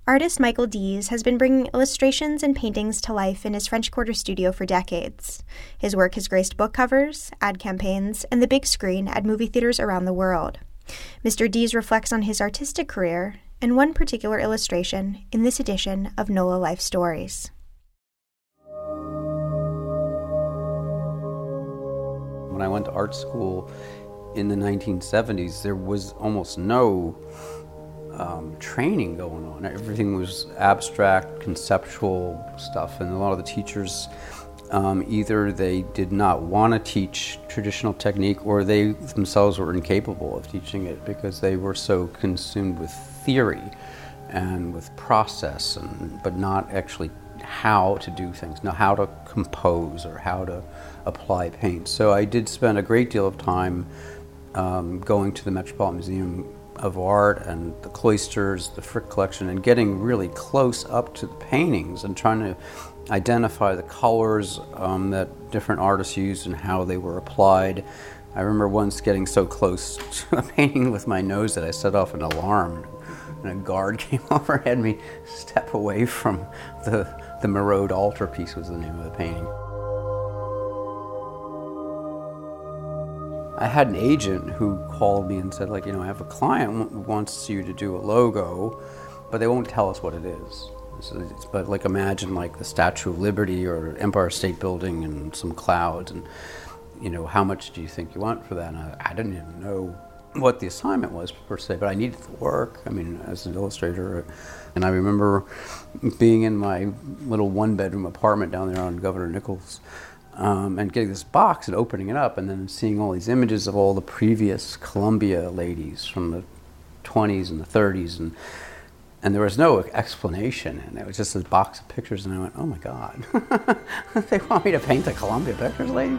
Artist Michael Dees has been bringing illustrations and paintings to life in his French Quarter studio for decades. His work has graced book covers, ad campaigns, and the big screen at movie theaters around the world. Mr. Dees reflects on his artistic career and one particular illustration in this edition of NOLA Life Stories. When I went to art school in the 1970s, there was almost no training going on. Everything was abstract, conceptual stuff, and a lot of the teachers, either they did not want to teach traditional technique or they themselves were incapable of teaching it because they were so consumed with theory and with process, but not actually how to do things, not how to compose or how to apply paint. So I did spend a great deal of time going to the Metropolitan Museum of Art and the Cloisters, the Frick Collection, and getting really close up to the paintings and trying to identify the colors that different artists used and how they were applied. I remember once getting so close to a painting with my nose that I set off an alarm, and a guard came over and had me step away from the Marode Altarpiece was the name of the painting. I had an agent who called me and said, I have a client who wants you to do a logo, but they won't tell us what it is. But imagine the Statue of Liberty or Empire State Building and some clouds, and how much do you think you want for that? And I didn't even know what the assignment was per se, but I needed the work. As an illustrator, and I remember being in my little one-bedroom apartment down there on Governor Nichols. And getting this box and opening it up and then seeing all these images of all the previous Columbia ladies from the 20s and the 30s, and there was no explanation, and it was just this box of pictures, and I went, oh my God, they want me to paint the Columbia Pictures lady?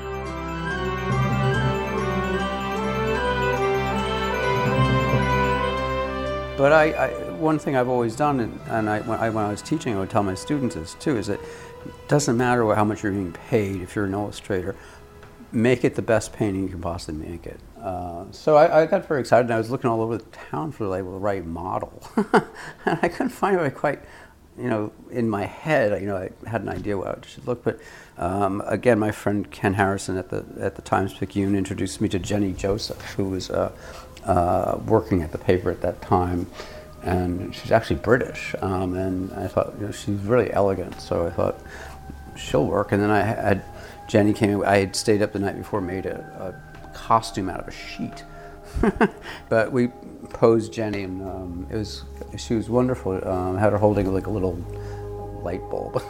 But one thing I've always done, when I was teaching, I would tell my students this too, is that it doesn't matter how much you're being paid if you're an illustrator. Make it the best painting you can possibly make it. So I got very excited, and I was looking all over the town for the right model. And I couldn't find it quite, in my head, I had an idea what it should look, but again, my friend Ken Harrison at the Times-Picayune introduced me to Jenny Joseph, who was working at the paper at that time. And she's actually British, and I thought, she's really elegant, so I thought, she'll work. And then Jenny came in. I had stayed up the night before, made a costume out of a sheet. But we posed Jenny, and she was wonderful. I had her holding a little light bulb.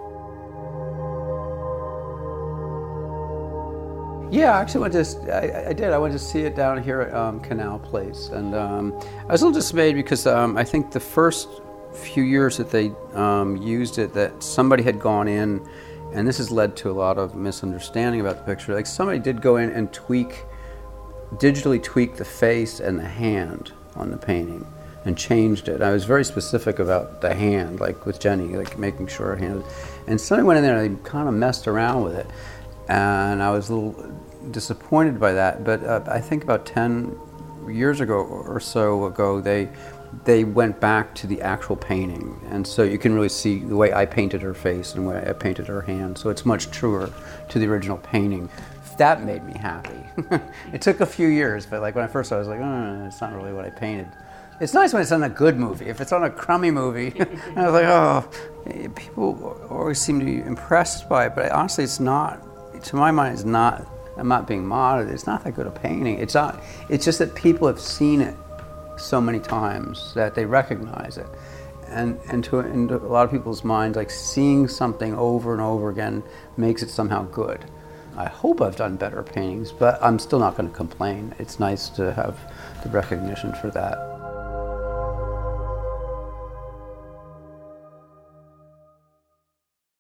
Yeah, actually I did. I went to see it down here at Canal Place, and I was a little dismayed because I think the first few years that they used it, that somebody had gone in, and this has led to a lot of misunderstanding about the picture. Somebody did go in and digitally tweak the face and the hand on the painting and changed it. I was very specific about the hand, with Jenny, making sure her hand, and somebody went in there and they kind of messed around with it. And I was a little disappointed by that, but I think about 10 years ago or so ago, they went back to the actual painting, and so you can really see the way I painted her face and the way I painted her hand, so it's much truer to the original painting. That made me happy. It took a few years, but when I first saw it, I was like, oh, it's not really what I painted. It's nice when it's on a good movie. If it's on a crummy movie, I was like, oh, people always seem to be impressed by it, but honestly, it's not. To my mind, it's not. I'm not being modest. It's not that good a painting. It's not. It's just that people have seen it so many times that they recognize it, and to a lot of people's minds, seeing something over and over again makes it somehow good. I hope I've done better paintings, but I'm still not going to complain. It's nice to have the recognition for that.